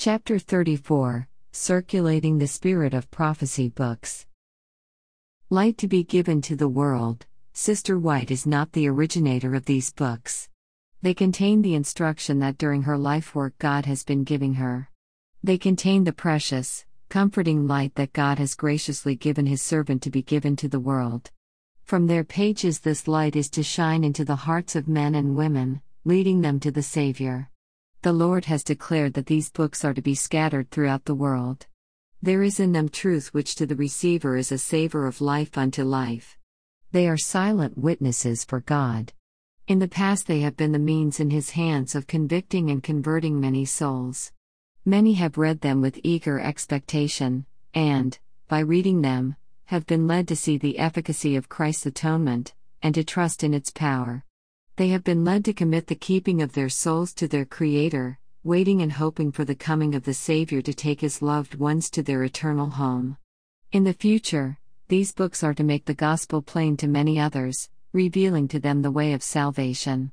Chapter 34, Circulating the Spirit of Prophecy Books. Light to be given to the world. Sister White is not the originator of these books. They contain the instruction that during her life work God has been giving her. They contain the precious, comforting light that God has graciously given His servant to be given to the world. From their pages this light is to shine into the hearts of men and women, leading them to the Savior. The Lord has declared that these books are to be scattered throughout the world. There is in them truth which to the receiver is a savor of life unto life. They are silent witnesses for God. In the past they have been the means in His hands of convicting and converting many souls. Many have read them with eager expectation, and, by reading them, have been led to see the efficacy of Christ's atonement, and to trust in its power. They have been led to commit the keeping of their souls to their Creator, waiting and hoping for the coming of the Savior to take His loved ones to their eternal home. In the future, these books are to make the gospel plain to many others, revealing to them the way of salvation.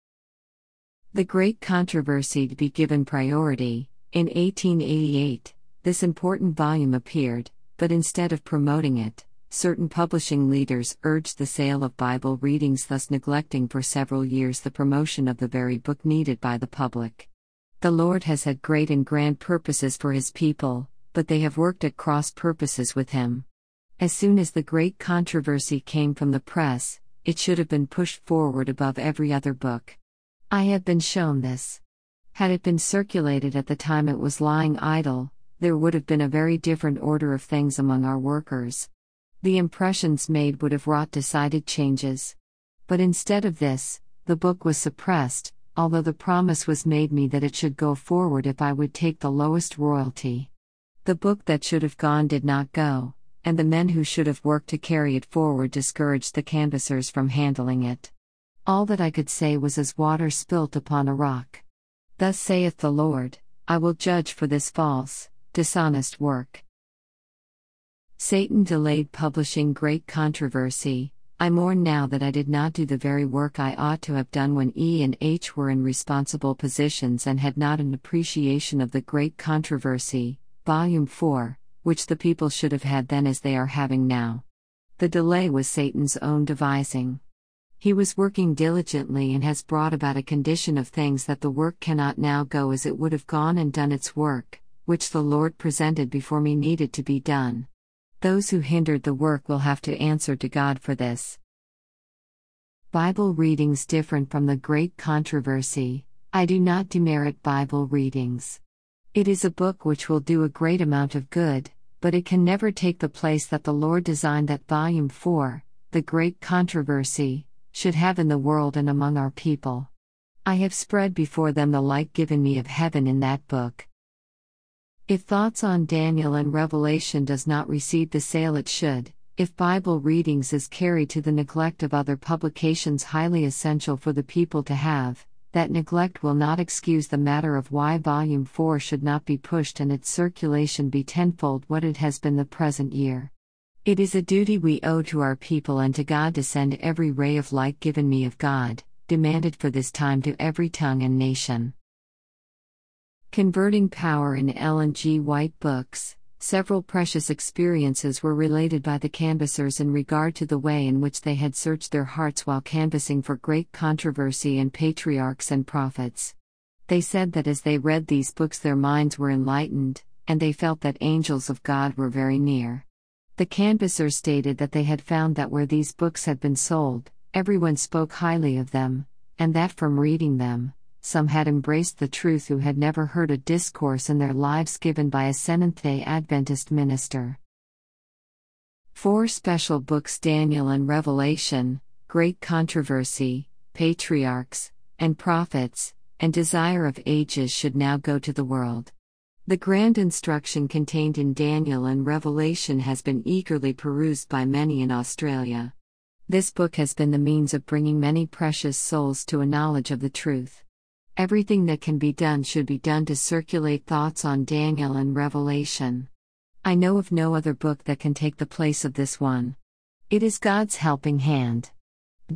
The Great Controversy to be given priority. In 1888, this important volume appeared, but instead of promoting it, certain publishing leaders urged the sale of Bible readings, thus neglecting for several years the promotion of the very book needed by the public. The Lord has had great and grand purposes for His people, but they have worked at cross purposes with Him. As soon as the Great Controversy came from the press, it should have been pushed forward above every other book. I have been shown this. Had it been circulated at the time it was lying idle, there would have been a very different order of things among our workers. The impressions made would have wrought decided changes. But instead of this, the book was suppressed, although the promise was made me that it should go forward if I would take the lowest royalty. The book that should have gone did not go, and the men who should have worked to carry it forward discouraged the canvassers from handling it. All that I could say was as water spilt upon a rock. Thus saith the Lord, I will judge for this false, dishonest work. Satan delayed publishing Great Controversy. I mourn now that I did not do the very work I ought to have done when E and H were in responsible positions and had not an appreciation of the Great Controversy, Volume 4, which the people should have had then as they are having now. The delay was Satan's own devising. He was working diligently and has brought about a condition of things that the work cannot now go as it would have gone and done its work, which the Lord presented before me needed to be done. Those who hindered the work will have to answer to God for this. Bible readings different from the Great Controversy. I do not demerit Bible readings. It is a book which will do a great amount of good, but it can never take the place that the Lord designed that Volume 4, the Great Controversy, should have in the world and among our people. I have spread before them the light given me of heaven in that book. If Thoughts on Daniel and Revelation does not receive the sale it should, if Bible readings is carried to the neglect of other publications highly essential for the people to have, that neglect will not excuse the matter of why Volume 4 should not be pushed and its circulation be tenfold what it has been the present year. It is a duty we owe to our people and to God to send every ray of light given me of God, demanded for this time to every tongue and nation. Converting Power in Ellen G. White Books. Several precious experiences were related by the canvassers in regard to the way in which they had searched their hearts while canvassing for Great Controversy and Patriarchs and Prophets. They said that as they read these books their minds were enlightened, and they felt that angels of God were very near. The canvassers stated that they had found that where these books had been sold, everyone spoke highly of them, and that from reading them, some had embraced the truth who had never heard a discourse in their lives given by a Seventh-day Adventist minister. 4 special books: Daniel and Revelation, Great Controversy, Patriarchs, and Prophets, and Desire of Ages should now go to the world. The grand instruction contained in Daniel and Revelation has been eagerly perused by many in Australia. This book has been the means of bringing many precious souls to a knowledge of the truth. Everything that can be done should be done to circulate thoughts on Daniel and Revelation. I know of no other book that can take the place of this one. It is God's helping hand.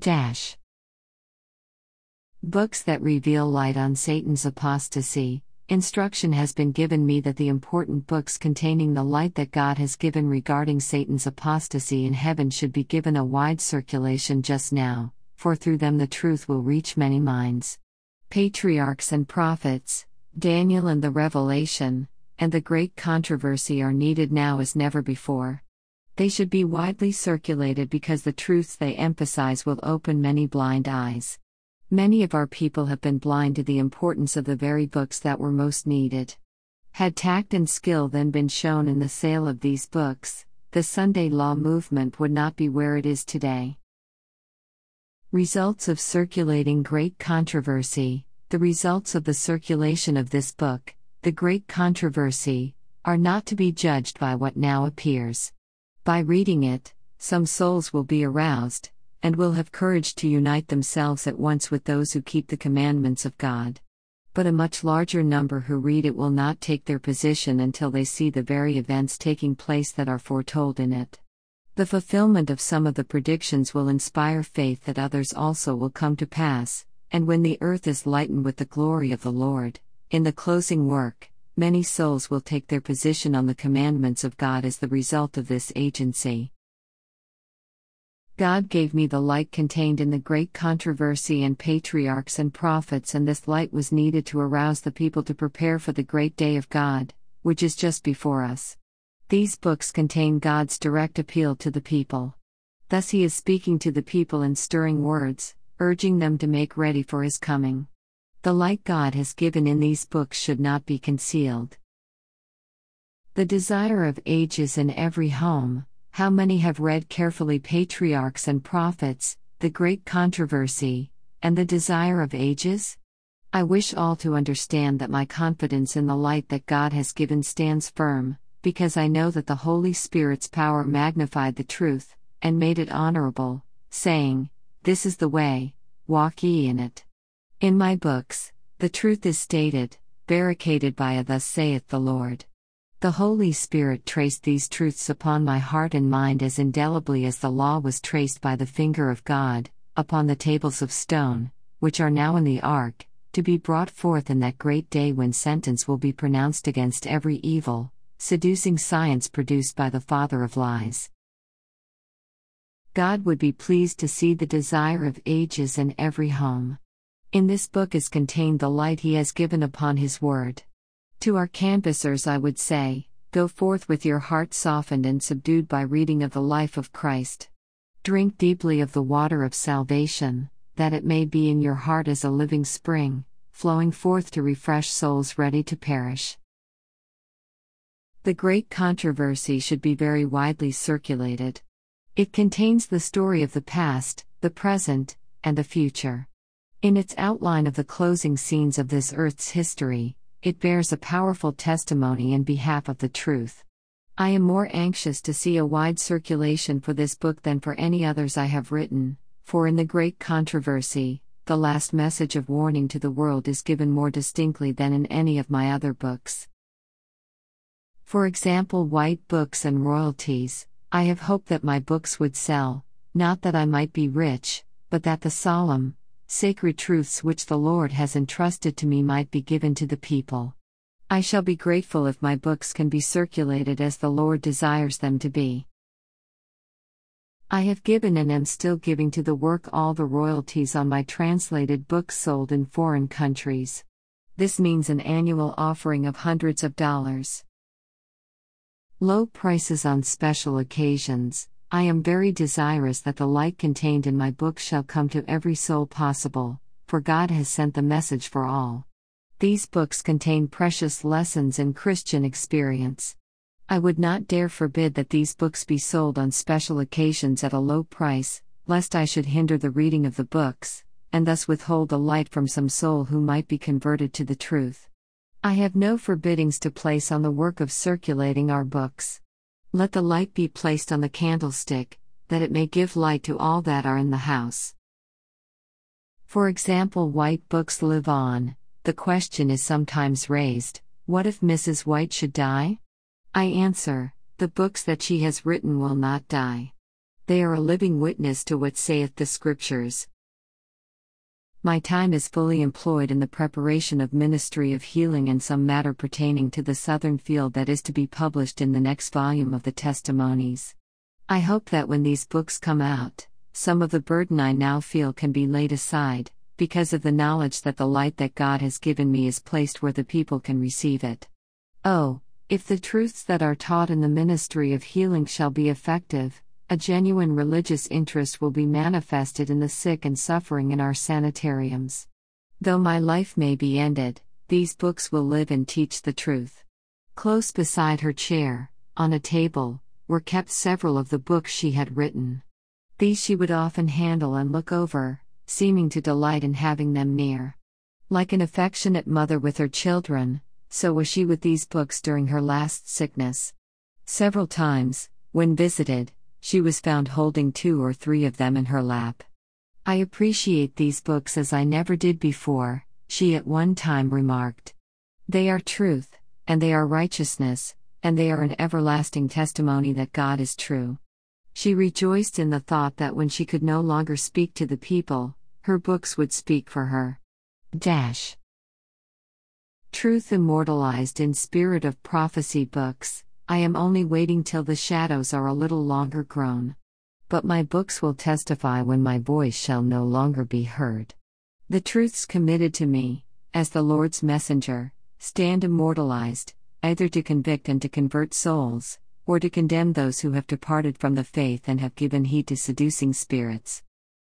Books that reveal light on Satan's apostasy. Instruction has been given me that the important books containing the light that God has given regarding Satan's apostasy in heaven should be given a wide circulation just now, for through them the truth will reach many minds. Patriarchs and prophets, Daniel and the Revelation, and the great controversy are needed now as never before. They should be widely circulated because the truths they emphasize will open many blind eyes. Many of our people have been blind to the importance of the very books that were most needed. Had tact and skill then been shown in the sale of these books, the Sunday law movement would not be where it is today. Results of circulating great controversy. The results of the circulation of this book, The Great Controversy, are not to be judged by what now appears. By reading it, some souls will be aroused, and will have courage to unite themselves at once with those who keep the commandments of God. But a much larger number who read it will not take their position until they see the very events taking place that are foretold in it. The fulfillment of some of the predictions will inspire faith that others also will come to pass, and when the earth is lightened with the glory of the Lord, in the closing work, many souls will take their position on the commandments of God as the result of this agency. God gave me the light contained in the great controversy and patriarchs and prophets, and this light was needed to arouse the people to prepare for the great day of God, which is just before us. These books contain God's direct appeal to the people. Thus He is speaking to the people in stirring words, urging them to make ready for His coming. The light God has given in these books should not be concealed. The desire of ages in every home. How many have read carefully Patriarchs and Prophets, The Great Controversy, and The Desire of Ages? I wish all to understand that my confidence in the light that God has given stands firm, because I know that the Holy Spirit's power magnified the truth, and made it honorable, saying, "This is the way, walk ye in it." In my books, the truth is stated, barricaded by a "Thus saith the Lord." The Holy Spirit traced these truths upon my heart and mind as indelibly as the law was traced by the finger of God, upon the tables of stone, which are now in the ark, to be brought forth in that great day when sentence will be pronounced against every evil, seducing science produced by the father of lies. God would be pleased to see the desire of ages in every home. In this book is contained the light He has given upon His word. To our canvassers I would say, go forth with your heart softened and subdued by reading of the life of Christ. Drink deeply of the water of salvation, that it may be in your heart as a living spring, flowing forth to refresh souls ready to perish. The Great Controversy should be very widely circulated. It contains the story of the past, the present, and the future. In its outline of the closing scenes of this earth's history, it bears a powerful testimony in behalf of the truth. I am more anxious to see a wide circulation for this book than for any others I have written, for in the Great Controversy, the last message of warning to the world is given more distinctly than in any of my other books. For example, white books and royalties. I have hoped that my books would sell, not that I might be rich, but that the solemn, sacred truths which the Lord has entrusted to me might be given to the people. I shall be grateful if my books can be circulated as the Lord desires them to be. I have given and am still giving to the work all the royalties on my translated books sold in foreign countries. This means an annual offering of hundreds of dollars. Low prices on special occasions. I am very desirous that the light contained in my book shall come to every soul possible, for God has sent the message for all. These books contain precious lessons in Christian experience. I would not dare forbid that these books be sold on special occasions at a low price, lest I should hinder the reading of the books, and thus withhold the light from some soul who might be converted to the truth. I have no forbiddings to place on the work of circulating our books. Let the light be placed on the candlestick, that it may give light to all that are in the house. For example, white books live on. The question is sometimes raised, what if Mrs. White should die? I answer, the books that she has written will not die. They are a living witness to what saith the Scriptures. My time is fully employed in the preparation of Ministry of Healing and some matter pertaining to the Southern field that is to be published in the next volume of the Testimonies. I hope that when these books come out, some of the burden I now feel can be laid aside, because of the knowledge that the light that God has given me is placed where the people can receive it. Oh, if the truths that are taught in the Ministry of Healing shall be effective, a genuine religious interest will be manifested in the sick and suffering in our sanitariums. Though my life may be ended, these books will live and teach the truth. Close beside her chair, on a table, were kept several of the books she had written. These she would often handle and look over, seeming to delight in having them near. Like an affectionate mother with her children, so was she with these books during her last sickness. Several times, when visited, she was found holding 2 or 3 of them in her lap. I appreciate these books as I never did before, she at one time remarked. They are truth, and they are righteousness, and they are an everlasting testimony that God is true. She rejoiced in the thought that when she could no longer speak to the people, her books would speak for her. Truth immortalized in Spirit of Prophecy books. I am only waiting till the shadows are a little longer grown. But my books will testify when my voice shall no longer be heard. The truths committed to me, as the Lord's messenger, stand immortalized, either to convict and to convert souls, or to condemn those who have departed from the faith and have given heed to seducing spirits.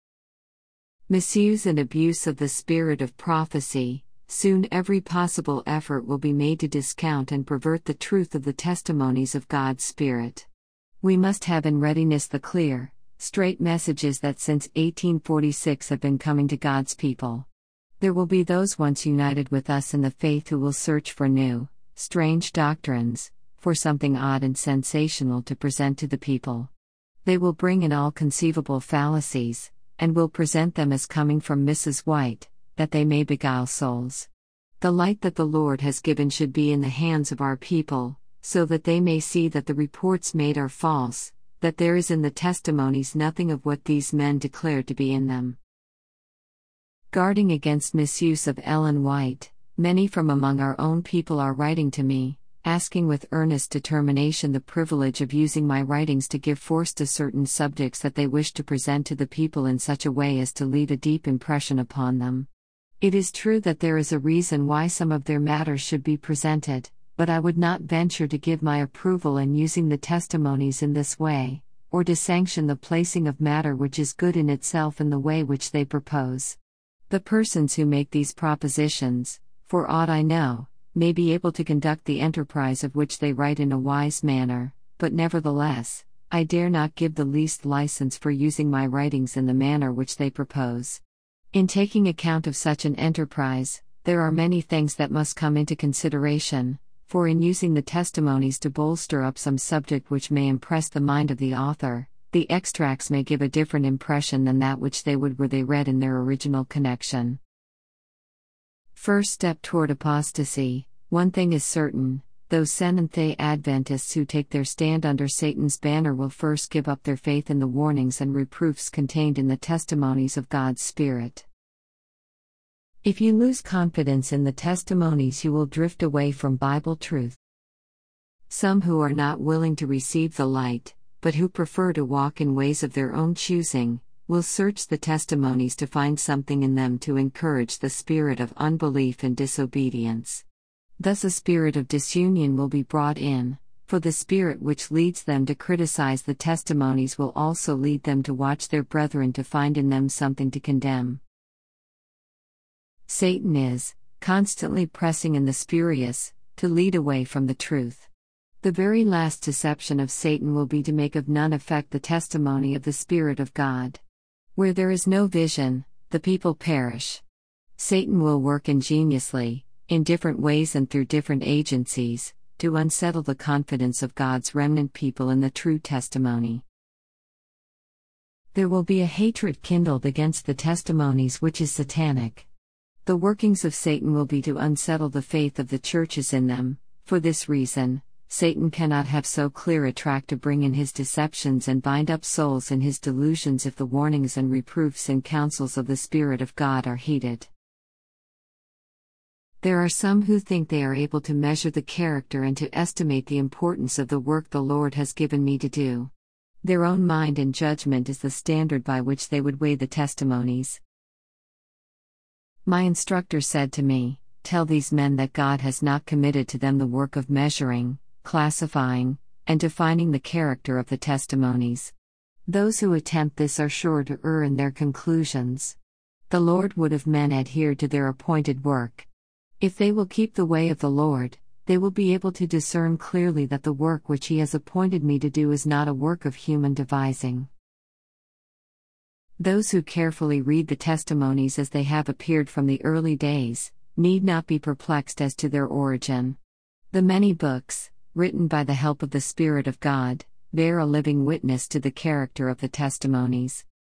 Misuse and abuse of the spirit of prophecy. Soon every possible effort will be made to discount and pervert the truth of the testimonies of God's Spirit. We must have in readiness the clear, straight messages that since 1846 have been coming to God's people. There will be those once united with us in the faith who will search for new, strange doctrines, for something odd and sensational to present to the people. They will bring in all conceivable fallacies, and will present them as coming from Mrs. White, that they may beguile souls. The light that the Lord has given should be in the hands of our people, so that they may see that the reports made are false, that there is in the testimonies nothing of what these men declare to be in them. Guarding against misuse of Ellen White, many from among our own people are writing to me, asking with earnest determination the privilege of using my writings to give force to certain subjects that they wish to present to the people in such a way as to leave a deep impression upon them. It is true that there is a reason why some of their matters should be presented, but I would not venture to give my approval in using the testimonies in this way, or to sanction the placing of matter which is good in itself in the way which they propose. The persons who make these propositions, for aught I know, may be able to conduct the enterprise of which they write in a wise manner, but nevertheless, I dare not give the least license for using my writings in the manner which they propose. In taking account of such an enterprise, there are many things that must come into consideration, for in using the testimonies to bolster up some subject which may impress the mind of the author, the extracts may give a different impression than that which they would were they read in their original connection. First step toward apostasy. One thing is certain, those Seventh-day Adventists who take their stand under Satan's banner will first give up their faith in the warnings and reproofs contained in the testimonies of God's Spirit. If you lose confidence in the testimonies, you will drift away from Bible truth. Some who are not willing to receive the light, but who prefer to walk in ways of their own choosing, will search the testimonies to find something in them to encourage the spirit of unbelief and disobedience. Thus a spirit of disunion will be brought in, for the spirit which leads them to criticize the testimonies will also lead them to watch their brethren to find in them something to condemn. Satan is constantly pressing in the spurious to lead away from the truth. The very last deception of Satan will be to make of none effect the testimony of the Spirit of God. Where there is no vision, the people perish. Satan will work ingeniously, in different ways and through different agencies, to unsettle the confidence of God's remnant people in the true testimony. There will be a hatred kindled against the testimonies which is satanic. The workings of Satan will be to unsettle the faith of the churches in them. For this reason, Satan cannot have so clear a track to bring in his deceptions and bind up souls in his delusions if the warnings and reproofs and counsels of the Spirit of God are heeded. There are some who think they are able to measure the character and to estimate the importance of the work the Lord has given me to do. Their own mind and judgment is the standard by which they would weigh the testimonies. My instructor said to me, "Tell these men that God has not committed to them the work of measuring, classifying, and defining the character of the testimonies. Those who attempt this are sure to err in their conclusions. The Lord would have men adhere to their appointed work. If they will keep the way of the Lord, they will be able to discern clearly that the work which He has appointed me to do is not a work of human devising." Those who carefully read the testimonies as they have appeared from the early days need not be perplexed as to their origin. The many books, written by the help of the Spirit of God, bear a living witness to the character of the testimonies.